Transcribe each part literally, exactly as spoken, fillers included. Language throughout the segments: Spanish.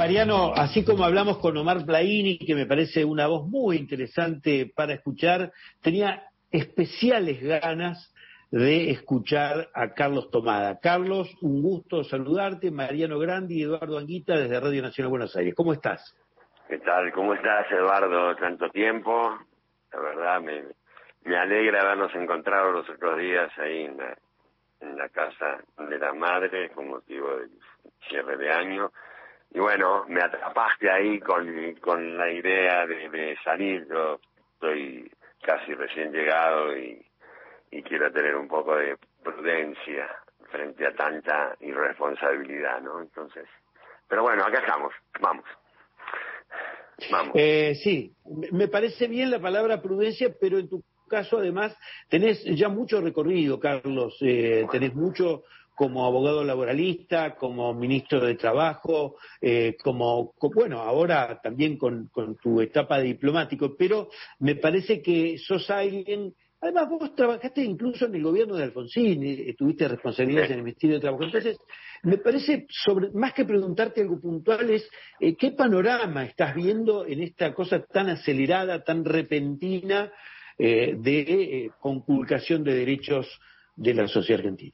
Mariano, así como hablamos con Omar Plaini, que me parece una voz muy interesante para escuchar, tenía especiales ganas de escuchar a Carlos Tomada. Carlos, un gusto saludarte. Mariano Grandi y Eduardo Anguita desde Radio Nacional Buenos Aires. ¿Cómo estás? ¿Qué tal? ¿Cómo estás, Eduardo? Tanto tiempo. La verdad, me, me alegra habernos encontrado los otros días ahí en la, en la casa de la madre con motivo del cierre de año. Y bueno, me atrapaste ahí con, con la idea de, de salir. Yo estoy casi recién llegado y, y quiero tener un poco de prudencia frente a tanta irresponsabilidad, ¿no? Entonces, pero bueno, acá estamos, vamos. Vamos. Eh, sí, me parece bien la palabra prudencia, pero en tu caso además tenés ya mucho recorrido, Carlos, eh, bueno. tenés mucho como abogado laboralista, como ministro de Trabajo, eh, como, como, bueno, ahora también con, con tu etapa de diplomático, pero me parece que sos alguien, además vos trabajaste incluso en el gobierno de Alfonsín, eh, tuviste responsabilidades sí. en el Ministerio de Trabajo, entonces me parece, sobre más que preguntarte algo puntual, es eh, ¿qué panorama estás viendo en esta cosa tan acelerada, tan repentina eh, de eh, conculcación de derechos de la sociedad argentina?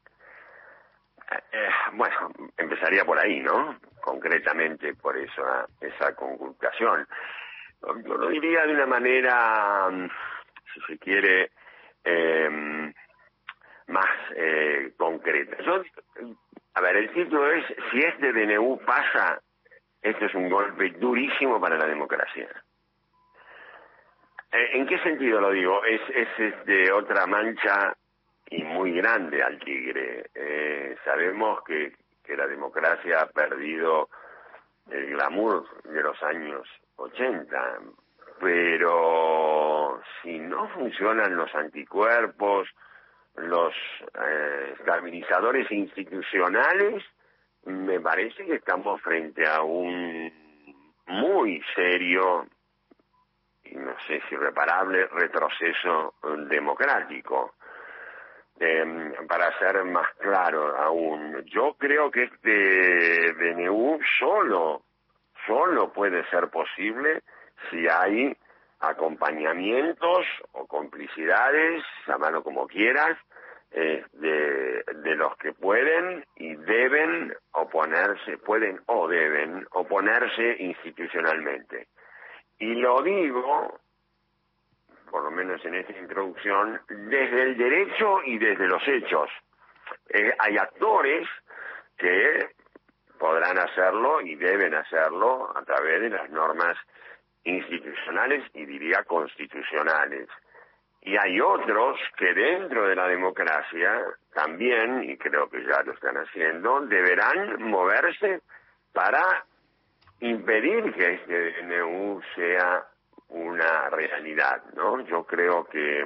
Eh, bueno, empezaría por ahí, ¿no? Concretamente por esa, esa conculcación. Yo lo diría de una manera, si se quiere, eh, más eh, concreta. Yo, a ver, el título es, si este D N U pasa, esto es un golpe durísimo para la democracia. Eh, ¿En qué sentido lo digo? Es, es, es de otra mancha y muy grande al tigre. Eh, sabemos que, que la democracia ha perdido el glamour de los años ochenta, pero si no funcionan los anticuerpos, los eh, estabilizadores institucionales, me parece que estamos frente a un muy serio, y no sé si irreparable, retroceso democrático. Eh, para ser más claro aún, yo creo que este D N U solo, solo puede ser posible si hay acompañamientos o complicidades, llámalo como quieras, eh, de, de los que pueden y deben oponerse, pueden o deben oponerse institucionalmente. Y lo digo, por lo menos en esta introducción, desde el derecho y desde los hechos. Eh, hay actores que podrán hacerlo y deben hacerlo a través de las normas institucionales y diría constitucionales. Y hay otros que dentro de la democracia también, y creo que ya lo están haciendo, deberán moverse para impedir que este D N U sea una realidad, ¿no? Yo creo que,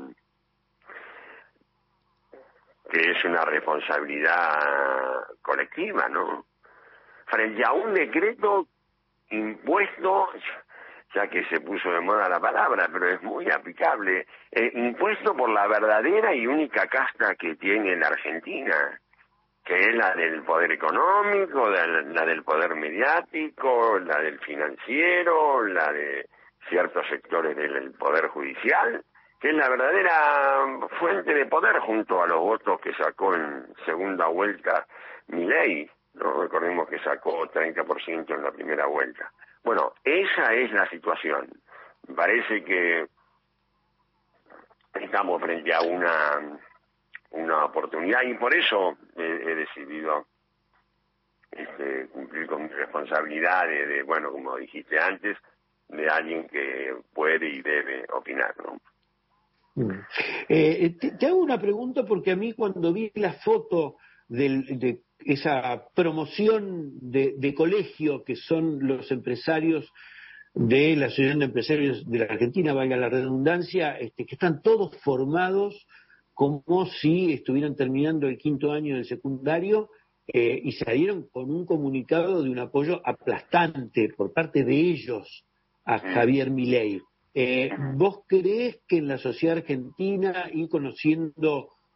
que es una responsabilidad colectiva, ¿no? Frente a un decreto impuesto, ya que se puso de moda la palabra, pero es muy aplicable, eh, impuesto por la verdadera y única casta que tiene la Argentina, que es la del poder económico, la, la del poder mediático, la del financiero, la de ciertos sectores del poder judicial, que es la verdadera fuente de poder junto a los votos que sacó en segunda vuelta Milei, ¿no? Recordemos que sacó treinta por ciento en la primera vuelta. Bueno, esa es la situación. Me parece que estamos frente a una una oportunidad y por eso he, he decidido este, cumplir con mi responsabilidad de, de, bueno, como dijiste antes, de alguien que puede y debe opinar, ¿no? Eh, te, te hago una pregunta porque a mí cuando vi la foto del, de esa promoción de, de colegio que son los empresarios de la Asociación de Empresarios de la Argentina, valga la redundancia, este, que están todos formados como si estuvieran terminando el quinto año del secundario eh, y salieron con un comunicado de un apoyo aplastante por parte de ellos a Javier Milei. Eh, ¿Vos creés que en la sociedad argentina y conociendo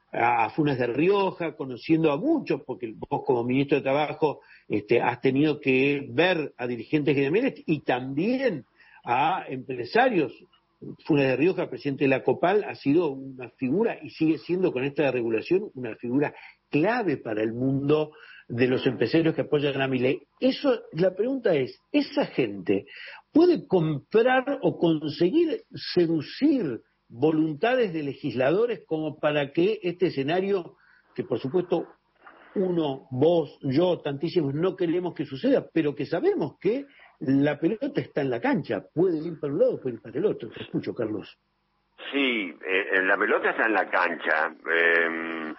a Funes de Rioja, conociendo a muchos, porque vos como ministro de Trabajo este, has tenido que ver a dirigentes gremiales y también a empresarios. Funes de Rioja, presidente de la COPAL, ha sido una figura, y sigue siendo con esta regulación, una figura clave para el mundo de los empresarios que apoyan a Milei. Eso, la pregunta es, ¿esa gente puede comprar o conseguir seducir voluntades de legisladores como para que este escenario, que por supuesto uno, vos, yo, tantísimos no queremos que suceda, pero que sabemos que la pelota está en la cancha, puede ir para un lado, puede ir para el otro? Te escucho, Carlos. Sí, eh, la pelota está en la cancha. Eh,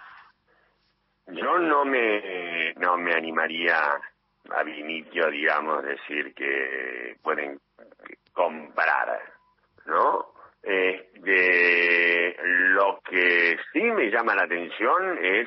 yo no me no me animaría a inicio, digamos, decir que pueden comprar, ¿no? Eh, de, lo que sí me llama la atención es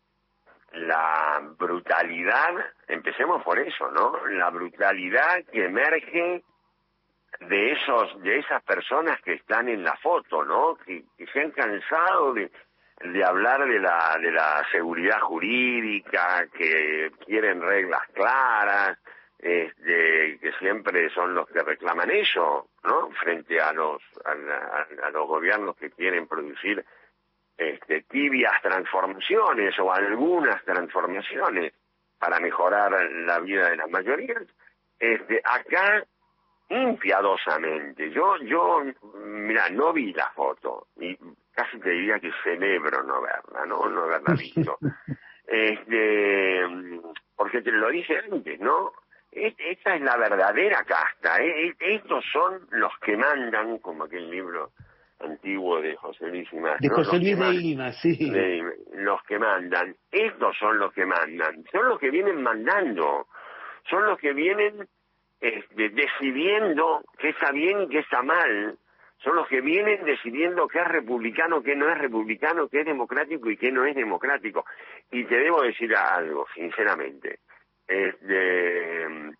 la brutalidad, empecemos por eso, ¿no? La brutalidad que emerge de esos, de esas personas que están en la foto, ¿no? Que, que se han cansado de, de hablar de la, de la seguridad jurídica, que quieren reglas claras, este, que siempre son los que reclaman eso, ¿no? Frente a los, a, a, a los gobiernos que quieren producir Este, tibias transformaciones o algunas transformaciones para mejorar la vida de las mayorías. Este, acá, impiadosamente, yo, yo, mira, no vi la foto, y casi te diría que celebro no verla, no, no haberla visto. Este, porque te lo dije antes, ¿no? Esta es la verdadera casta, ¿eh? Estos son los que mandan, como aquel libro antiguo de José Luis Imaz, de ¿no? José Luis de Imaz, sí. de, los que mandan, estos son los que mandan, son los que vienen mandando, son los que vienen este, decidiendo qué está bien y qué está mal, son los que vienen decidiendo qué es republicano, qué no es republicano, qué es democrático y qué no es democrático. Y te debo decir algo, sinceramente, este,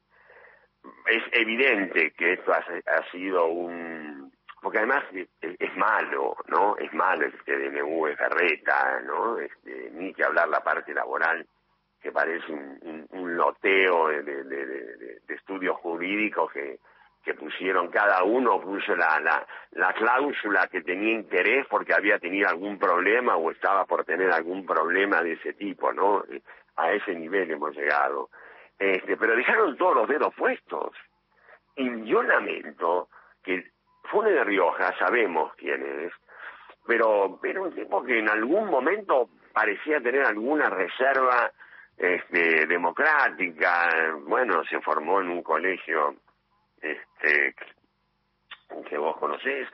es evidente que esto ha, ha sido un... porque además es, es malo, ¿no? Es malo este D N U de Ferreta, ¿no? Este, ni que hablar la parte laboral, que parece un, un, un loteo de, de, de, de, de estudios jurídicos que, que pusieron, cada uno puso la, la, la cláusula que tenía interés porque había tenido algún problema o estaba por tener algún problema de ese tipo, ¿no? A ese nivel hemos llegado. Este, pero dejaron todos los dedos puestos. Y yo lamento que Funes de Rioja, sabemos quién es, pero era un tipo que en algún momento parecía tener alguna reserva este, democrática. Bueno, se formó en un colegio este, que vos conocés,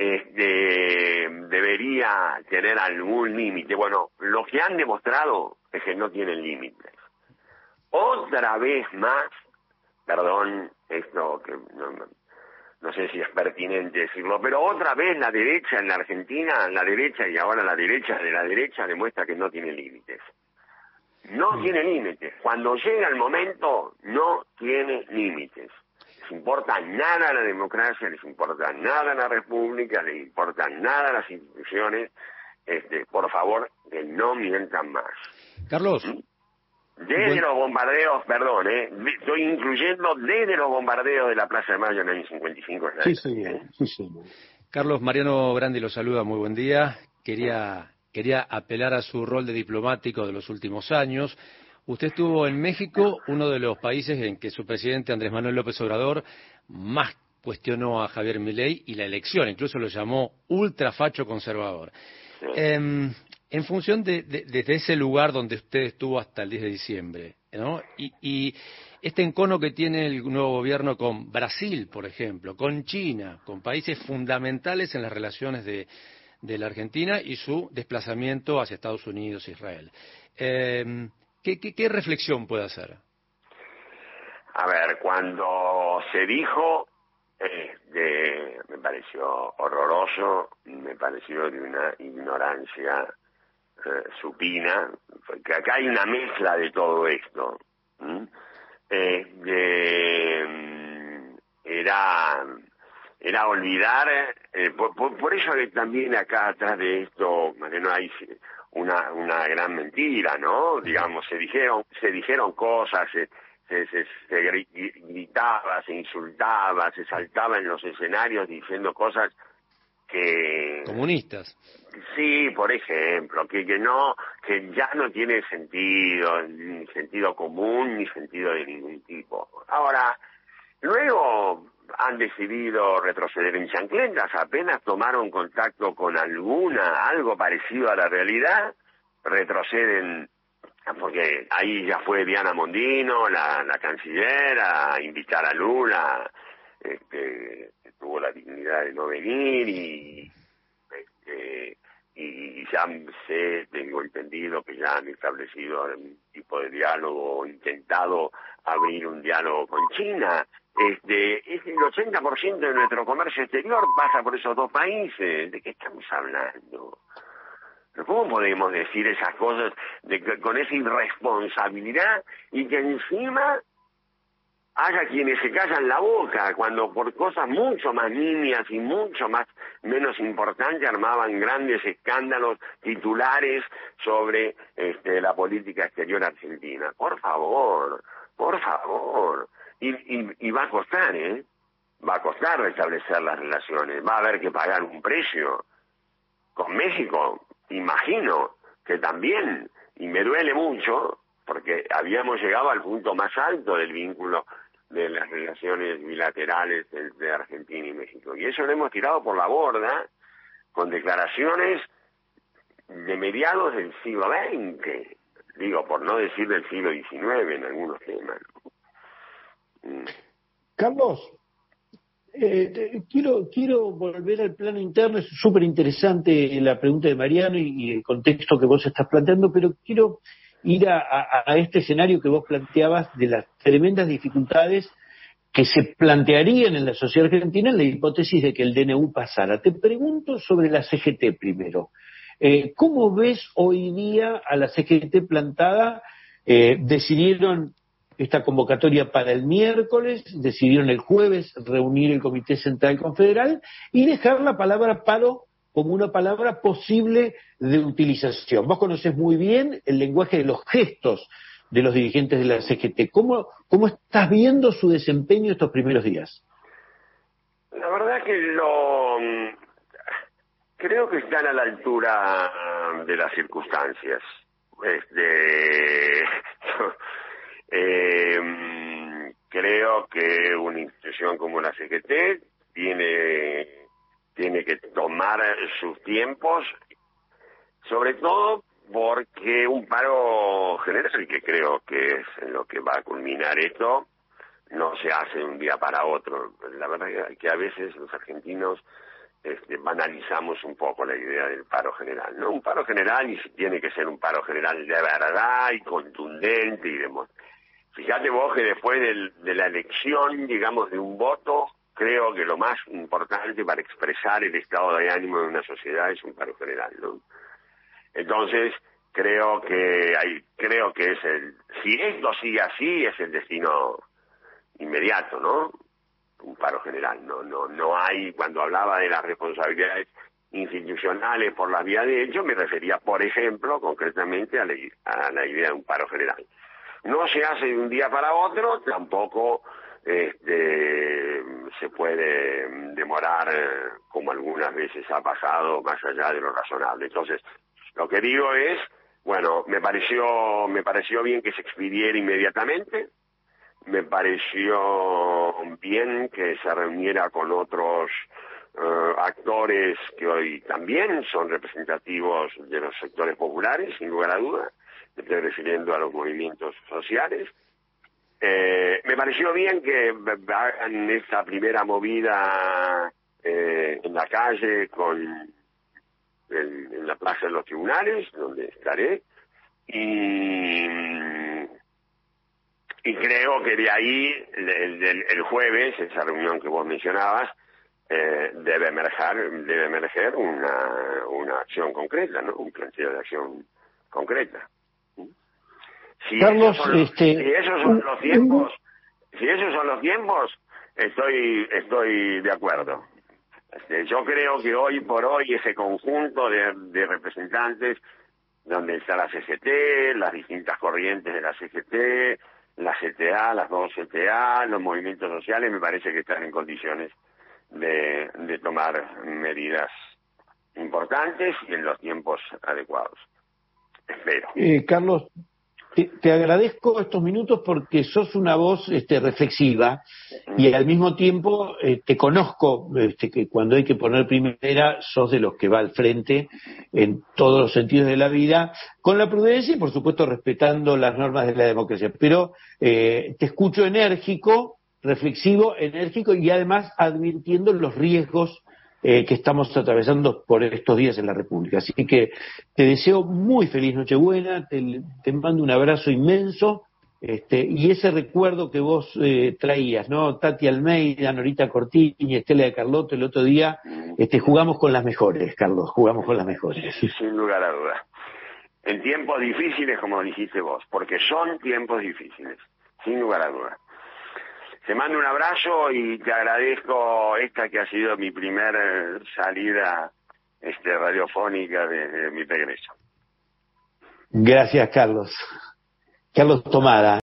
este, debería tener algún límite. Bueno, lo que han demostrado es que no tienen límites. Otra vez más, perdón, esto que no, no sé si es pertinente decirlo, pero otra vez la derecha en la Argentina, la derecha y ahora la derecha de la derecha demuestra que no tiene límites. No tiene límites. Cuando llega el momento, no tiene límites. Les importa nada la democracia, les importa nada la república, les importa nada las instituciones. Este, por favor, que no mientan más. Carlos. ¿Mm? Desde Buen... los bombardeos, perdón, ¿eh? Estoy incluyendo desde los bombardeos de la Plaza de Mayo en el año cincuenta y cinco. Sí, señor. ¿eh? Sí, señor. Carlos, Mariano Brandi lo saluda, muy buen día. Quería, quería apelar a su rol de diplomático de los últimos años. Usted estuvo en México, uno de los países en que su presidente Andrés Manuel López Obrador más cuestionó a Javier Milei y la elección, incluso lo llamó ultrafacho conservador. Sí. Eh, en función de, de, desde ese lugar donde usted estuvo hasta el diez de diciembre, ¿no? Y, y este encono que tiene el nuevo gobierno con Brasil, por ejemplo, con China, con países fundamentales en las relaciones de, de la Argentina y su desplazamiento hacia Estados Unidos e Israel. Eh, ¿qué, qué, ¿Qué reflexión puede hacer? A ver, cuando se dijo, eh, de, me pareció horroroso, me pareció de una ignorancia eh, supina, porque acá hay una mezcla de todo esto. ¿Mm? Eh, de, era era olvidar, eh, por, por, por eso que también acá atrás de esto, no hay una una gran mentira, ¿no? Digamos, se dijeron se dijeron cosas, se, se, se, se gritaba, se insultaba, se saltaba en los escenarios diciendo cosas que... Comunistas. Sí, por ejemplo, que, que no, que ya no tiene sentido, ni sentido común, ni sentido de ningún tipo. Ahora, luego han decidido retroceder en chancletas, apenas tomaron contacto con alguna, algo parecido a la realidad, retroceden, porque ahí ya fue Diana Mondino, la, la canciller, a invitar a Lula, este, que tuvo la dignidad de no venir, y este, y ya sé, tengo entendido que ya han establecido un tipo de diálogo, intentado abrir un diálogo con China. Este, es el ochenta por ciento de nuestro comercio exterior pasa por esos dos países. ¿De qué estamos hablando? ¿Cómo podemos decir esas cosas de que, con esa irresponsabilidad, y que encima haya quienes se callan la boca cuando por cosas mucho más nimias y mucho más menos importantes armaban grandes escándalos titulares sobre este, la política exterior argentina? Por favor, por favor. Y, y, y va a costar, ¿eh? Va a costar restablecer las relaciones. Va a haber que pagar un precio. Con México, imagino que también, y me duele mucho, porque habíamos llegado al punto más alto del vínculo de las relaciones bilaterales entre Argentina y México. Y eso lo hemos tirado por la borda con declaraciones de mediados del siglo veinte, digo, por no decir del siglo diecinueve en algunos temas. Carlos, eh, te, quiero quiero volver al plano interno. Es súper interesante la pregunta de Mariano y, y el contexto que vos estás planteando, pero quiero ir a, a, a este escenario que vos planteabas de las tremendas dificultades que se plantearían en la sociedad argentina en la hipótesis de que el D N U pasara. Te pregunto sobre la C G T primero. Eh, ¿Cómo ves hoy día a la C G T plantada? Eh, decidieron esta convocatoria para el miércoles, decidieron el jueves reunir el Comité Central Confederal y dejar la palabra paro como una palabra posible de utilización. Vos conocés muy bien el lenguaje de los gestos de los dirigentes de la C G T. ¿Cómo, cómo estás viendo su desempeño estos primeros días? La verdad que lo creo que están a la altura de las circunstancias. Este, eh, creo que una institución como la C G T tiene tiene que tomar sus tiempos, sobre todo porque un paro general, que creo que es en lo que va a culminar esto, no se hace de un día para otro. La verdad es que a veces los argentinos este, banalizamos un poco la idea del paro general, ¿no? Un paro general, y si tiene que ser un paro general de verdad y contundente y demás. Fíjate vos que después del, de la elección, digamos, de un voto, creo que lo más importante para expresar el estado de ánimo de una sociedad es un paro general, ¿no? Entonces, creo que hay, creo que es el, si esto sigue así, es el destino inmediato, ¿no? Un paro general. No, no, no hay, cuando hablaba de las responsabilidades institucionales por la vía de hecho, me refería, por ejemplo, concretamente a la, a la idea de un paro general. No se hace de un día para otro, tampoco este, se puede demorar, como algunas veces ha pasado, más allá de lo razonable. Entonces, lo que digo es, bueno, me pareció, me pareció bien que se expidiera inmediatamente, me pareció bien que se reuniera con otros uh, actores que hoy también son representativos de los sectores populares, sin lugar a duda. Me estoy refiriendo a los movimientos sociales. Eh, me pareció bien que hagan esta primera movida eh, en la calle con en, en la plaza de los tribunales, donde estaré, y, y creo que de ahí el, el, el jueves, esa reunión que vos mencionabas, eh, debe emerger, debe emerger una, una acción concreta, ¿no? Un planteo de acción concreta. Si Carlos, esos son los, este, si esos son los tiempos, si esos son los tiempos, estoy estoy de acuerdo. Este, yo creo que hoy por hoy ese conjunto de, de representantes donde está la C G T, las distintas corrientes de la C G T, la C T A, las dos C T A, los movimientos sociales, me parece que están en condiciones de, de tomar medidas importantes y en los tiempos adecuados. Espero. Eh, Carlos, te, te agradezco estos minutos porque sos una voz este, reflexiva y al mismo tiempo eh, te conozco, este, que cuando hay que poner primera sos de los que va al frente en todos los sentidos de la vida, con la prudencia y por supuesto respetando las normas de la democracia. Pero eh, te escucho enérgico, reflexivo, enérgico y además advirtiendo los riesgos Eh, que estamos atravesando por estos días en la República. Así que te deseo muy feliz Nochebuena, te, te mando un abrazo inmenso, este, y ese recuerdo que vos eh, traías, ¿no? Tati Almeida, Norita Cortini, Estela de Carlotto, el otro día, este, jugamos con las mejores, Carlos, jugamos con las mejores. Sin lugar a dudas. En tiempos difíciles, como dijiste vos, porque son tiempos difíciles, sin lugar a dudas. Te mando un abrazo y te agradezco esta que ha sido mi primera salida este, radiofónica de, de mi regreso. Gracias, Carlos. Carlos Tomada.